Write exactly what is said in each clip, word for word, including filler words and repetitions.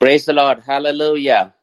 Praise the Lord. Hallelujah.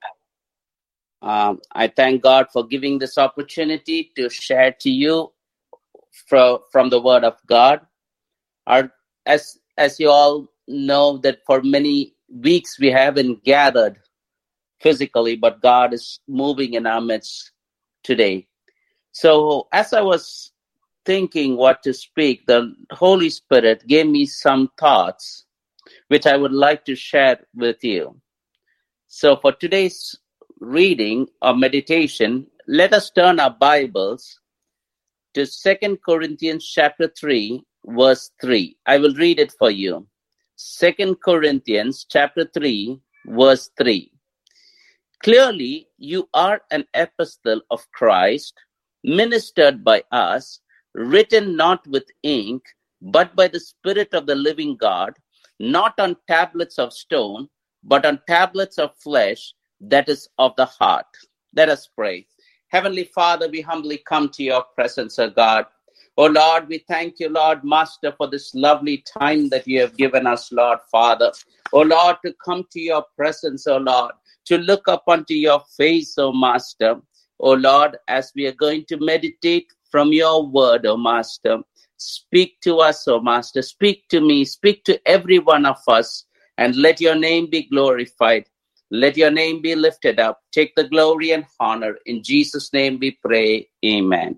Um, I thank God for giving this opportunity to share to you from, from the Word of God. Our, as, as you all know, that for many weeks we haven't gathered physically, but God is moving in our midst today. So as I was thinking what to speak, the Holy Spirit gave me some thoughts which I would like to share with you. So for today's reading or meditation, let us turn our Bibles to Second Corinthians chapter three, verse three. I will read it for you. Second Corinthians chapter three, verse three. Clearly, you are an epistle of Christ, ministered by us, written not with ink, but by the Spirit of the living God, not on tablets of stone, but on tablets of flesh, that is of the heart. Let us pray. Heavenly Father, we humbly come to your presence, O God. Oh Lord, we thank you, Lord Master, for this lovely time that you have given us, Lord Father. Oh Lord, to come to your presence, O Lord, to look up unto your face, O Master. O Lord, as we are going to meditate from your word, O Master, speak to us, O Master. Speak to me, speak to every one of us, and let your name be glorified. Let your name be lifted up. Take the glory and honor. In Jesus' name we pray. Amen.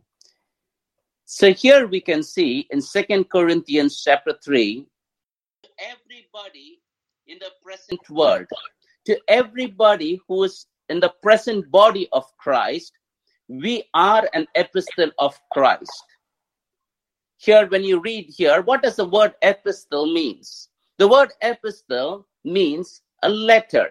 So here we can see in Second Corinthians chapter three, everybody in the present world, to everybody who is in the present body of Christ, we are an epistle of Christ. Here, when you read here, what does the word epistle means? The word epistle means a letter.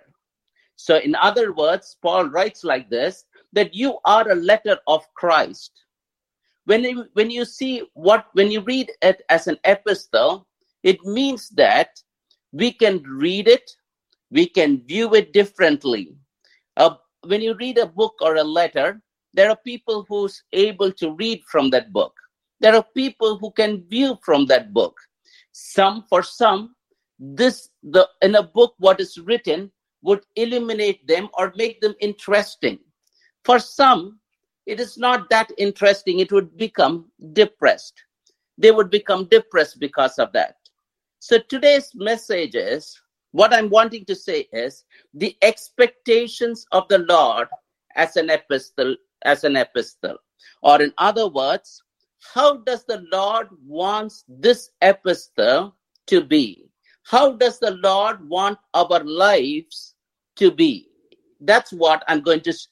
So in other words, Paul writes like this, that you are a letter of Christ. When you, when you see what, when you read it as an epistle, it means that we can read it, we can view it differently. Uh, when you read a book or a letter, there are people who's able to read from that book. There are people who can view from that book. Some, for some, this the in a book what is written would illuminate them or make them interesting. For some, it is not that interesting. It would become depressed. They would become depressed because of that. So today's message is, what I'm wanting to say is, the expectations of the Lord as an epistle, as an epistle. Or in other words, how does the Lord want this epistle to be? How does the Lord want our lives to be? That's what I'm going to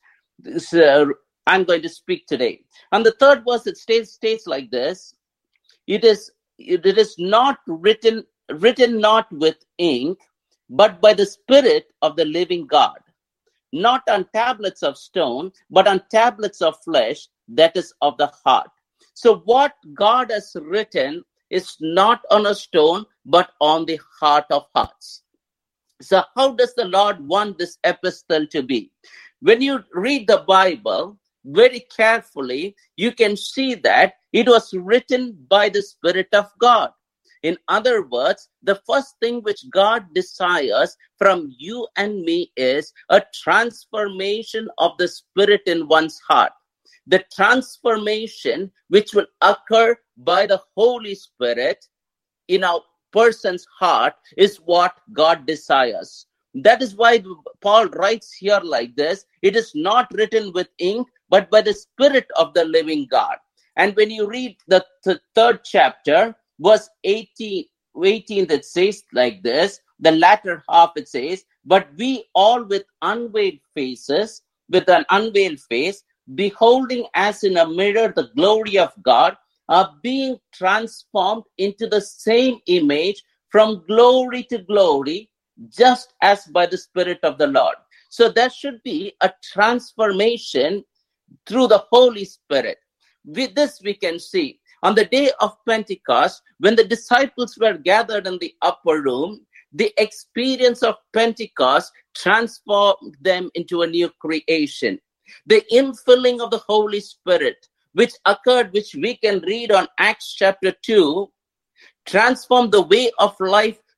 uh, I'm going to speak today. On the third verse, it states, states like this: It is it is not written written not with ink, but by the Spirit of the living God, not on tablets of stone, but on tablets of flesh, that is of the heart. So what God has written is not on a stone, but on the heart of hearts. So how does the Lord want this epistle to be? When you read the Bible very carefully, you can see that it was written by the Spirit of God. In other words, the first thing which God desires from you and me is a transformation of the Spirit in one's heart. The transformation which will occur by the Holy Spirit in a person's heart is what God desires. That is why Paul writes here like this: it is not written with ink, but by the Spirit of the living God. And when you read the th- third chapter, verse eighteen, eighteen, it says like this, the latter half it says, but we all with unveiled faces, with an unveiled face, beholding as in a mirror the glory of God, are being transformed into the same image from glory to glory, just as by the Spirit of the Lord. So there should be a transformation through the Holy Spirit. With this we can see, on the day of Pentecost, when the disciples were gathered in the upper room, the experience of Pentecost transformed them into a new creation. The infilling of the Holy Spirit, which occurred, which we can read on Acts chapter two, transformed the way of life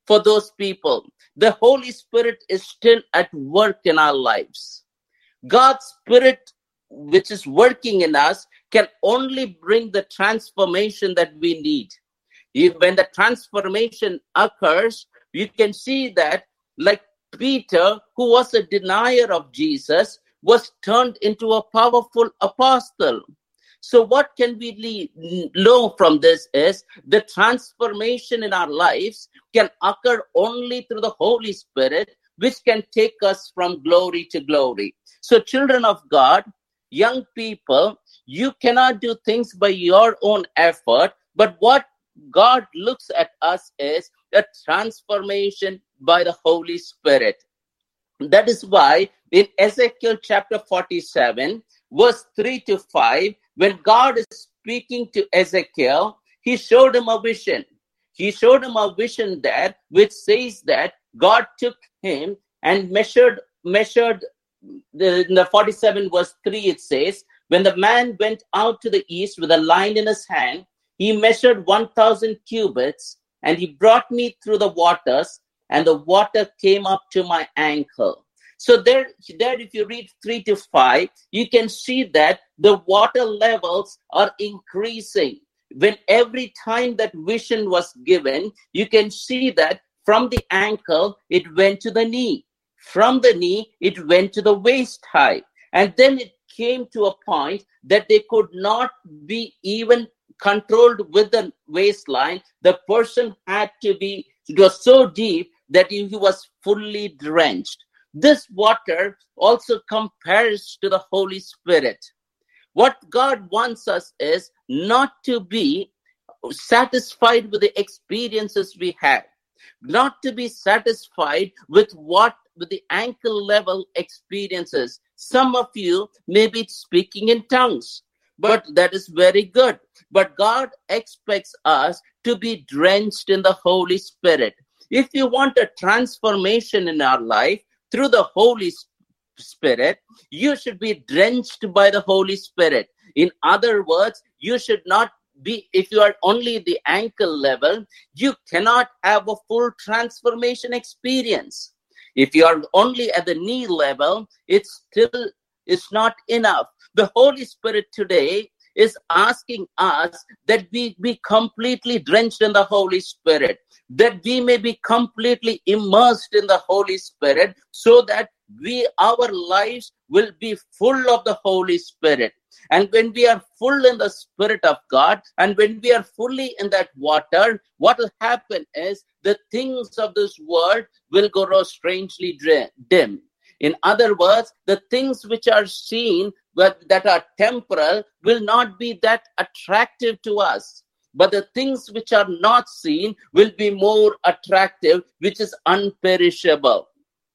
for those people. The Holy Spirit is still at work in our lives. God's Spirit, which is working in us, can only bring the transformation that we need. When the transformation occurs, you can see that, like Peter, who was a denier of Jesus, was turned into a powerful apostle. So what can we learn from this is the transformation in our lives can occur only through the Holy Spirit, which can take us from glory to glory. So children of God, young people, you cannot do things by your own effort, but what God looks at us is a transformation by the Holy Spirit. That is why in Ezekiel chapter forty-seven, verse three to five, when God is speaking to Ezekiel, he showed him a vision. He showed him a vision there, which says that God took him and measured, measured the, in the forty-seven verse three, it says, when the man went out to the east with a line in his hand, he measured one thousand cubits, and he brought me through the waters, and the water came up to my ankle. So there, there, if you read three to five, you can see that the water levels are increasing. When every time that vision was given, you can see that from the ankle, it went to the knee. From the knee, it went to the waist height. And then it came to a point that they could not be even controlled with the waistline. The person had to be, it was so deep that he was fully drenched. This water also compares to the Holy Spirit. What God wants us is not to be satisfied with the experiences we have, not to be satisfied with what, with the ankle level experiences. Some of you may be speaking in tongues, but that is very good. But God expects us to be drenched in the Holy Spirit. If you want a transformation in our life through the Holy Spirit, you should be drenched by the Holy Spirit. In other words, you should not be, if you are only the ankle level, you cannot have a full transformation experience. If you are only at the knee level, it's still, it's not enough. The Holy Spirit today is asking us that we be completely drenched in the Holy Spirit, that we may be completely immersed in the Holy Spirit, so that we, our lives will be full of the Holy Spirit. And when we are full in the Spirit of God, and when we are fully in that water, what will happen is the things of this world will grow strangely dim. In other words, the things which are seen but that are temporal will not be that attractive to us. But the things which are not seen will be more attractive, which is unperishable.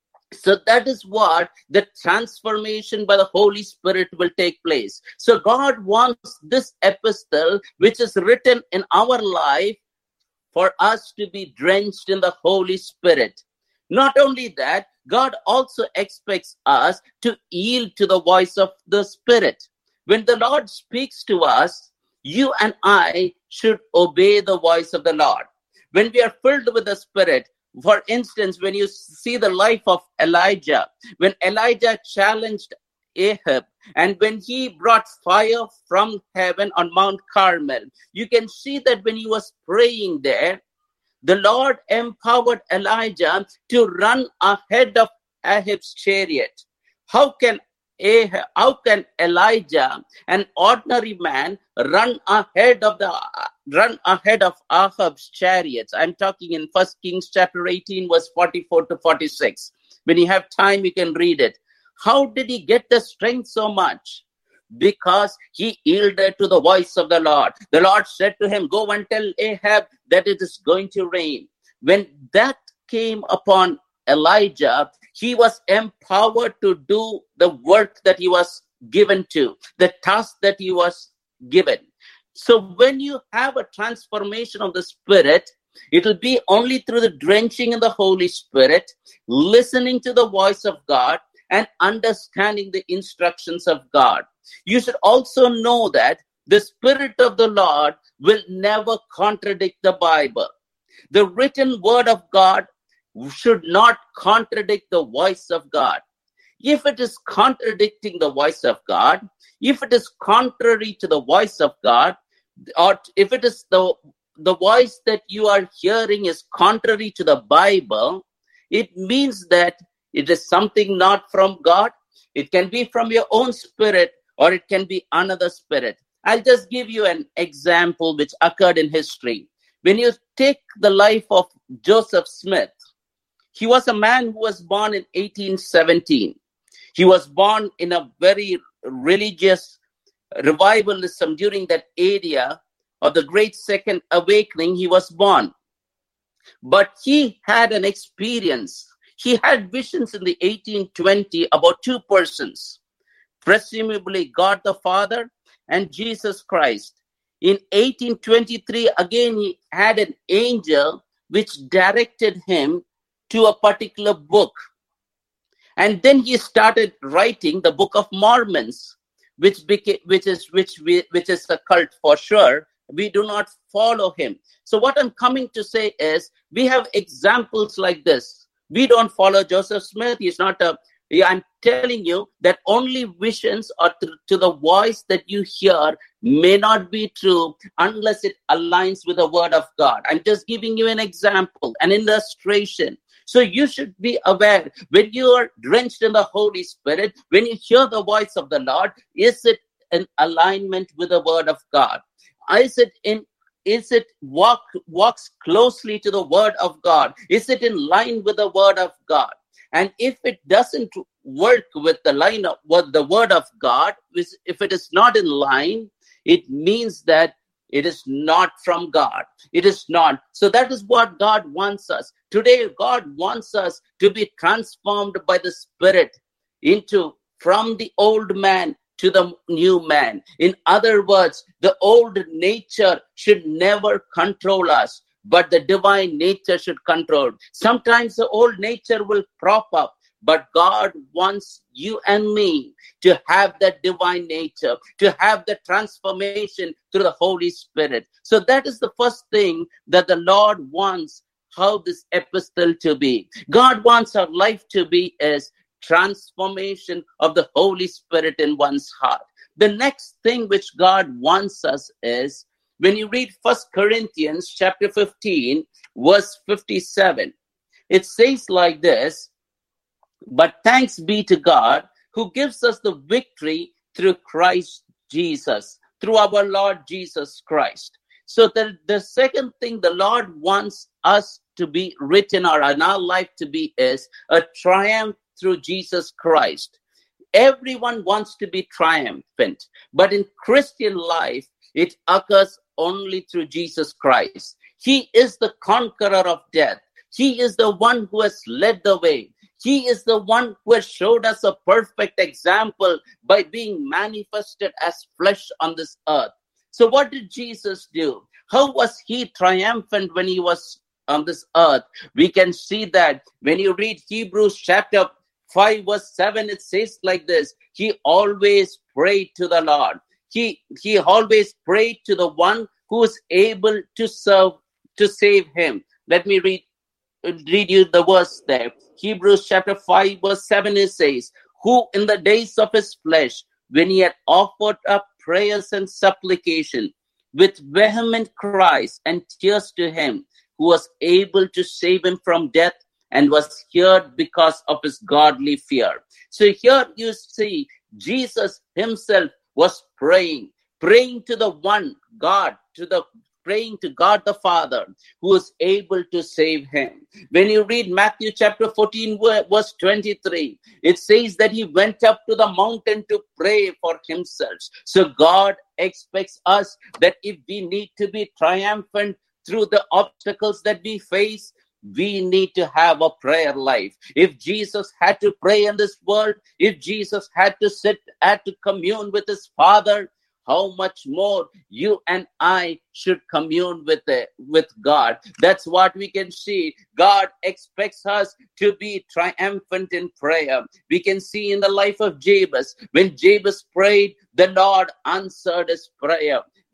So that is what the transformation by the Holy Spirit will take place. So God wants this epistle, which is written in our life, for us to be drenched in the Holy Spirit. Not only that, God also expects us to yield to the voice of the Spirit. When the Lord speaks to us, you and I should obey the voice of the Lord. When we are filled with the Spirit, for instance, when you see the life of Elijah, when Elijah challenged Ahab, and when he brought fire from heaven on Mount Carmel, you can see that when he was praying there, the Lord empowered Elijah to run ahead of Ahab's chariot. How can Ahab, how can Elijah, an ordinary man, run ahead of the run ahead of Ahab's chariots? I'm talking in First Kings chapter eighteen, verse forty-four to forty-six. When you have time, you can read it. How did he get the strength so much? Because he yielded to the voice of the Lord. The Lord said to him, go and tell Ahab that it is going to rain. When that came upon Elijah, he was empowered to do the work that he was given to, the task that he was given. So when you have a transformation of the Spirit, it will be only through the drenching in the Holy Spirit, listening to the voice of God, and understanding the instructions of God. You should also know that the Spirit of the Lord will never contradict the Bible. The written word of God should not contradict the voice of God. If it is contradicting the voice of God, if it is contrary to the voice of God, or if it is the, the voice that you are hearing is contrary to the Bible, it means that it is something not from God. It can be from your own spirit, or it can be another spirit. I'll just give you an example which occurred in history. When you take the life of Joseph Smith, he was a man who was born in eighteen seventeen. He was born in a very religious revivalism during that area of the Great Second Awakening. He was born. But he had an experience. He had visions in the eighteen twenty about two persons, presumably God the Father and Jesus Christ. In eighteen twenty-three, again, he had an angel which directed him to a particular book. And then he started writing the Book of Mormons, which became, which is which we, which is a cult for sure. We do not follow him. So what I'm coming to say is, we have examples like this. We don't follow Joseph Smith. He's not a. I'm telling you that only visions or to, to the voice that you hear may not be true unless it aligns with the word of God. I'm just giving you an example, an illustration. So you should be aware, when you are drenched in the Holy Spirit, when you hear the voice of the Lord, is it in alignment with the word of God? Is it in Is it walk walks closely to the word of God? Is it in line with the word of God? And if it doesn't work with the line of what the word of God, if it is not in line, it means that it is not from God. It is not. So that is what God wants us. Today, God wants us to be transformed by the Spirit into from the old man to the new man. In other words, the old nature should never control us, but the divine nature should control. Sometimes the old nature will prop up, but God wants you and me to have that divine nature, to have the transformation through the Holy Spirit. So that is the first thing that the Lord wants, how this epistle to be. God wants our life to be as transformation of the Holy Spirit in one's heart. The next thing which God wants us is, when you read First Corinthians chapter fifteen, verse fifty-seven, it says like this, "But thanks be to God who gives us the victory through Christ Jesus," through our Lord Jesus Christ. So the, the second thing the Lord wants us to be written or in our life to be is a triumph through Jesus Christ. Everyone wants to be triumphant, but in Christian life, it occurs only through Jesus Christ. He is the conqueror of death. He is the one who has led the way. He is the one who has showed us a perfect example by being manifested as flesh on this earth. So what did Jesus do? How was he triumphant when he was on this earth? We can see that when you read Hebrews chapter five verse seven, it says like this: he always prayed to the Lord. He he always prayed to the one who is able to serve, to save him. Let me read read you the verse there. Hebrews chapter five verse seven, it says, "Who in the days of his flesh, when he had offered up prayers and supplication with vehement cries and tears to him, who was able to save him from death, and was heard because of his godly fear." So here you see Jesus himself was praying, praying to the one God, to the praying to God the Father, who is able to save him. When you read Matthew chapter fourteen, verse twenty-three, it says that he went up to the mountain to pray for himself. So God expects us that if we need to be triumphant through the obstacles that we face, we need to have a prayer life. If Jesus had to pray in this world, if Jesus had to sit, had to commune with his Father, how much more you and I should commune with the, with God. That's what we can see. God expects us to be triumphant in prayer. We can see in the life of Jabez, when Jabez prayed, the Lord answered his prayer.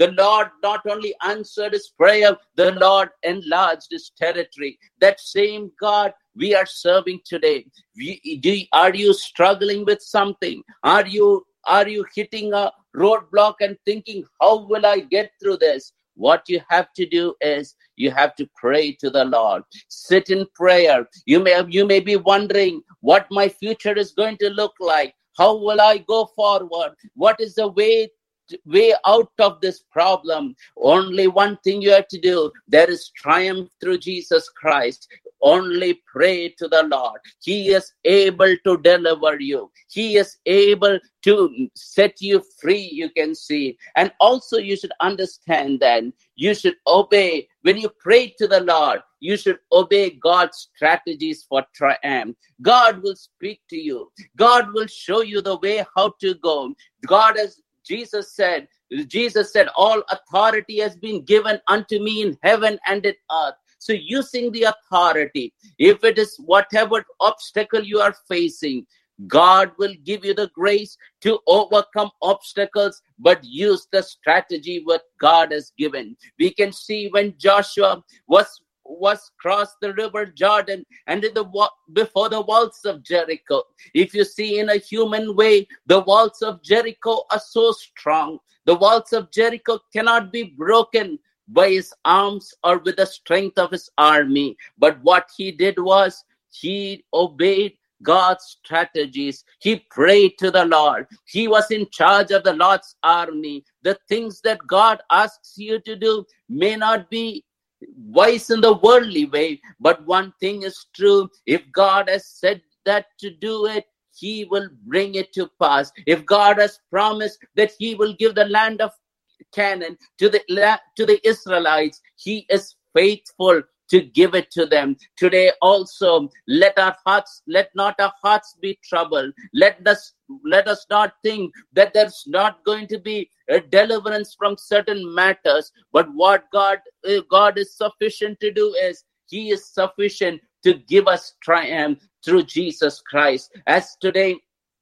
The Lord not only answered his prayer, the Lord enlarged his territory. That same God we are serving today. We, do, are you struggling with something? Are you Are you hitting a roadblock and thinking, how will I get through this? What you have to do is you have to pray to the Lord. Sit in prayer. You may, you may be wondering what my future is going to look like. How will I go forward? What is the way way out of this problem? Only one thing you have to do. There is triumph through Jesus Christ. Only pray to the Lord. He is able to deliver you. He is able to set you free, you can see. And also you should understand that you should obey. When you pray to the Lord, you should obey God's strategies for triumph. God will speak to you. God will show you the way how to go. God has Jesus said, Jesus said, all authority has been given unto me in heaven and in earth. So using the authority, if it is whatever obstacle you are facing, God will give you the grace to overcome obstacles, but use the strategy what God has given. We can see when Joshua was was crossed the river Jordan and in the before the walls of Jericho. If you see in a human way, the walls of Jericho are so strong. The walls of Jericho cannot be broken by his arms or with the strength of his army. But what he did was he obeyed God's strategies. He prayed to the Lord. He was in charge of the Lord's army. The things that God asks you to do may not be wise in the worldly way, but one thing is true. If God has said that to do it, he will bring it to pass. If God has promised that he will give the land of Canaan to the to the Israelites, he is faithful to give it to them. Today also, let our hearts, let not our hearts be troubled. Let us let us not think that there's not going to be a deliverance from certain matters. But what God uh, God is sufficient to do is he is sufficient to give us triumph through Jesus Christ. As today,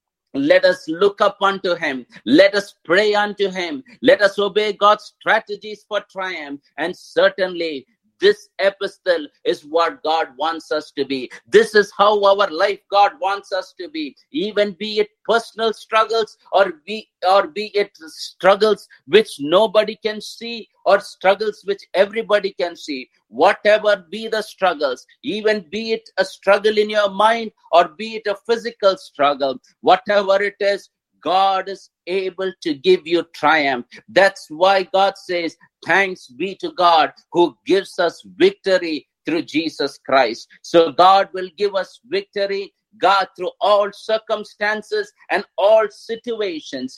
let us look up unto him. Let us pray unto him. Let us obey God's strategies for triumph. And certainly, this epistle is what God wants us to be. This is how our life God wants us to be. Even be it personal struggles or be or be it struggles which nobody can see or struggles which everybody can see. Whatever be the struggles, even be it a struggle in your mind or be it a physical struggle, whatever it is, God is able to give you triumph. That's why God says, thanks be to God who gives us victory through Jesus Christ. So God will give us victory, God, through all circumstances and all situations.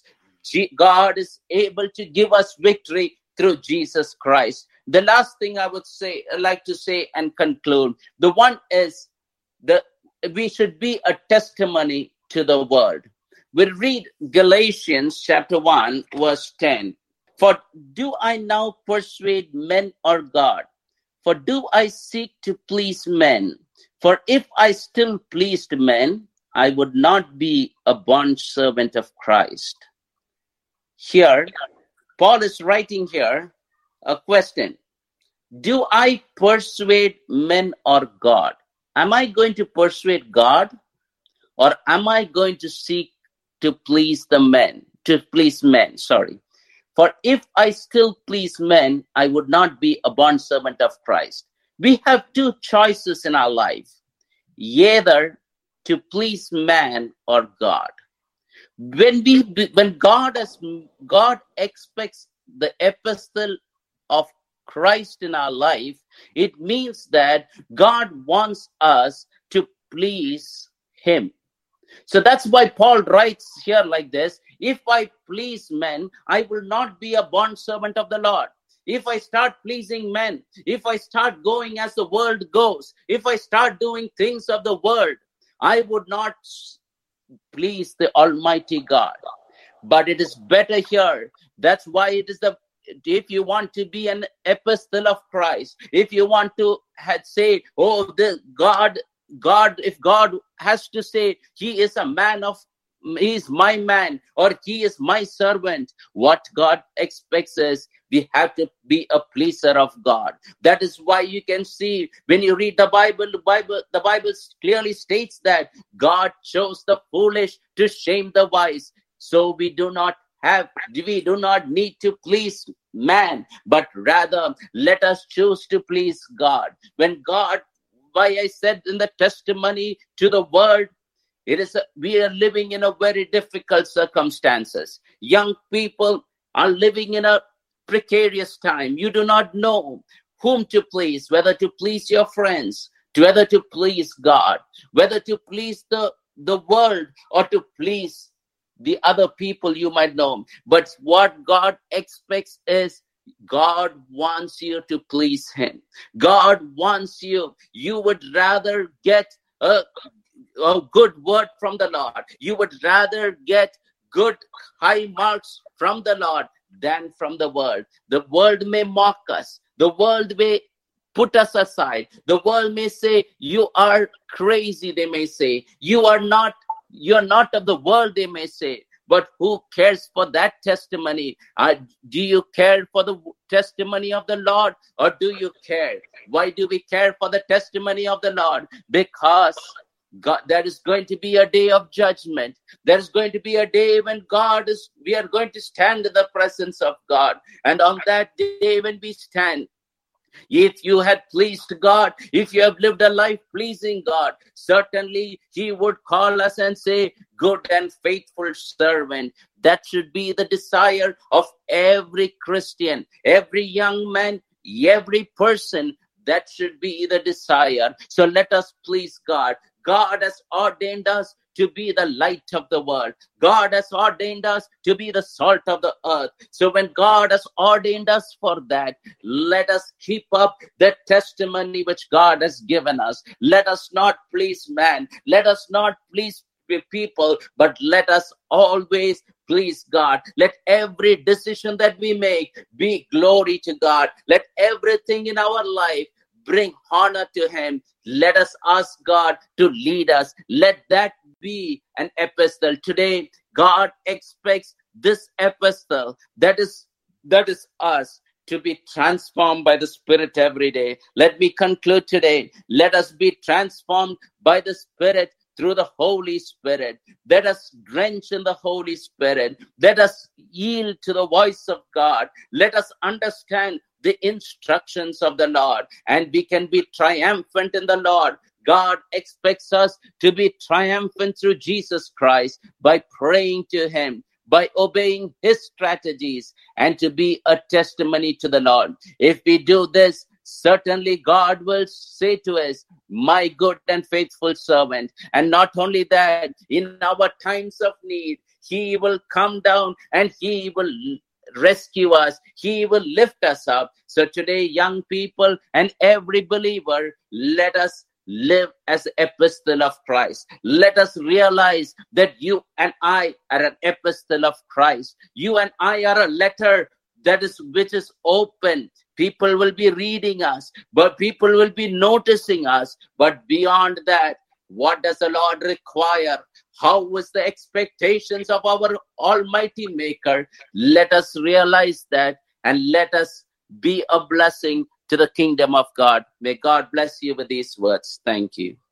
God is able to give us victory through Jesus Christ. The last thing I would say, I'd like to say and conclude, the one is that we should be a testimony to the world. We read Galatians chapter one, verse ten. For do I now persuade men or God? For do I seek to please men? For if I still pleased men, I would not be a bond servant of Christ. Here, Paul is writing here a question. Do I persuade men or God? Am I going to persuade God? Or am I going to seek to please the men, to please men, sorry. For if I still please men, I would not be a bondservant of Christ. We have two choices in our life, either to please man or God. When we, when God has, God expects the epistle of Christ in our life, it means that God wants us to please him. So that's why Paul writes here like this, if I please men, I will not be a bondservant of the Lord. If I start pleasing men, if I start going as the world goes, if I start doing things of the world, I would not please the Almighty God. But it is better here. That's why it is the, if you want to be an epistle of Christ, if you want to had say, oh, the God, God, if God has to say he is a man of he is my man, or he is my servant. What God expects is we have to be a pleaser of God. That is why you can see when you read the Bible, the Bible, the Bible clearly states that God chose the foolish to shame the wise. So we do not have, we do not need to please man, but rather let us choose to please God. When God, why I said in the testimony to the world, it is a, we are living in a very difficult circumstances. Young people are living in a precarious time. You do not know whom to please, whether to please your friends, to whether to please God, whether to please the, the world or to please the other people you might know. But what God expects is God wants you to please him. God wants you. You would rather get a, a good word from the Lord. You would rather get good high marks from the Lord than from the world. The world may mock us. The world may put us aside. The world may say, you are crazy, they may say. You are not, you are not of the world, they may say. But who cares for that testimony? Uh, do you care for the testimony of the Lord, or do you care? Why do we care for the testimony of the Lord? Because God, there is going to be a day of judgment. There is going to be a day when God is, we are going to stand in the presence of God. And on that day when we stand, if you had pleased God, if you have lived a life pleasing God, certainly he would call us and say, good and faithful servant. That should be the desire of every Christian, every young man, every person. That should be the desire. So let us please God. God has ordained us to be the light of the world. God has ordained us to be the salt of the earth. So when God has ordained us for that, let us keep up the testimony which God has given us. Let us not please man. Let us not please people, but let us always please God. Let every decision that we make be glory to God. Let everything in our life bring honor to him. Let us ask God to lead us. Let that be an epistle. Today, God expects this epistle, that is, that is us, to be transformed by the Spirit every day. Let me conclude today. Let us be transformed by the Spirit through the Holy Spirit. Let us drench in the Holy Spirit. Let us yield to the voice of God. Let us understand the instructions of the Lord, and we can be triumphant in the Lord. God expects us to be triumphant through Jesus Christ by praying to him, by obeying his strategies, and to be a testimony to the Lord. If we do this, certainly God will say to us, my good and faithful servant. And not only that, in our times of need, he will come down and he will rescue us. He will lift us up. So today, young people and every believer, let us live as an epistle of Christ. Let us realize that you and I are an epistle of Christ. You and I are a letter that is which is open. People will be reading us, but people will be noticing us. But beyond that, what does the Lord require? How is the expectations of our Almighty Maker? Let us realize that, and let us be a blessing to the kingdom of God. May God bless you with these words. Thank you.